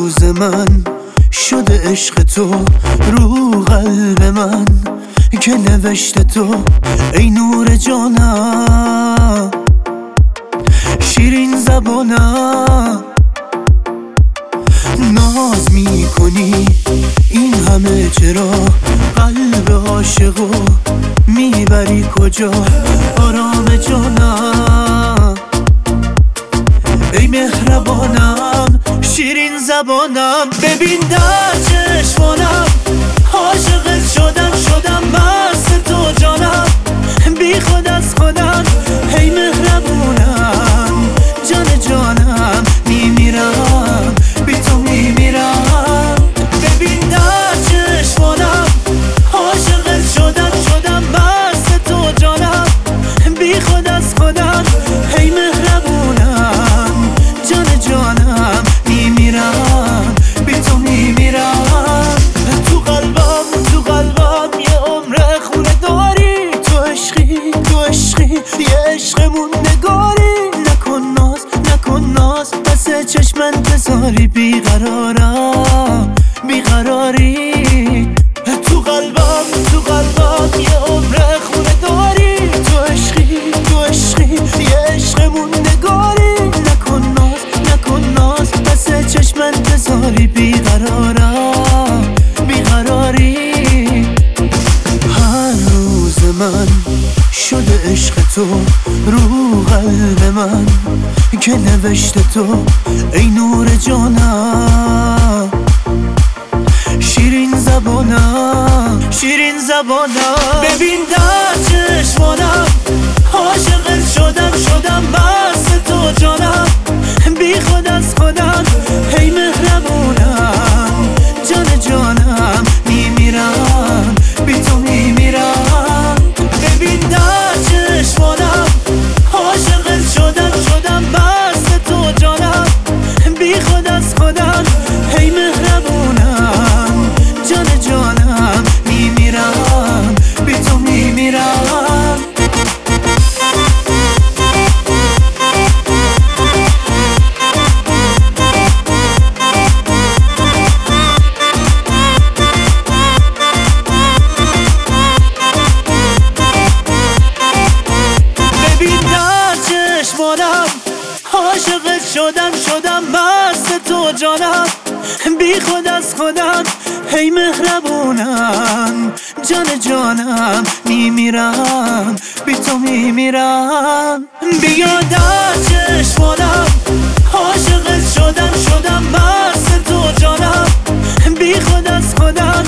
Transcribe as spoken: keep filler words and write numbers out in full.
روز من شده عشق تو رو قلب من که نوشته تو ای نور جانم، شیرین زبانم. ناز میکنی این همه چرا؟ قلب عاشقو میبری کجا؟ آرام جانم ای مهربانم، شیرین زبانم. ببین در چشمانم عاشقت شدم، شدم مست تو جانم، بی خود از خودم ای مهربونم. جان جانم میمیرم، بی تو میمیرم. ببین در چشمانم عاشقت شدم، شدم مست تو جانم، بی خود از خودم ای مهربونم. جان جانم میمیرم، بی تو میمیرم. تو قلبم تو قلبم یه عمر خونه داری، تو عشقی تو عشقی یه عشق موندگاری. نکن ناز نکن ناز پس چشمن بذاری، بیقرارم بیقراری. تو قلبم تو قلبم یه عمر خونه داری، تو عشقی تو عشقی یه عشق موندگاری. نکن ناز نکن ناز پس چشمن بذاری، بیقرارم بیقراری. هر روز من شده عشق تو رو قلب من که نوشته تو ای نور جانم، شیرین زبانم شیرین زبانم. ببین در چشمانم عاشقت شدم، شدم مست تو جانم، بی خود از خودم ای مهربونم. جان جانم میمیرم، بی تو میمیرم. ببین در چشمانم عاشقت شدم، شدم مست تو جانم، بی خود از خودم ای مهربونم. جان جانم میمیرم، بی تو میمیرم. عاشقت شدم، شدم مست تو جانم، بی خود از خودم ای مهربونم. جان جانم میمیرم، بی تو میمیرم. بیا در چشمانم عاشقت شدم، شدم مست تو جانم، بی خود از خودم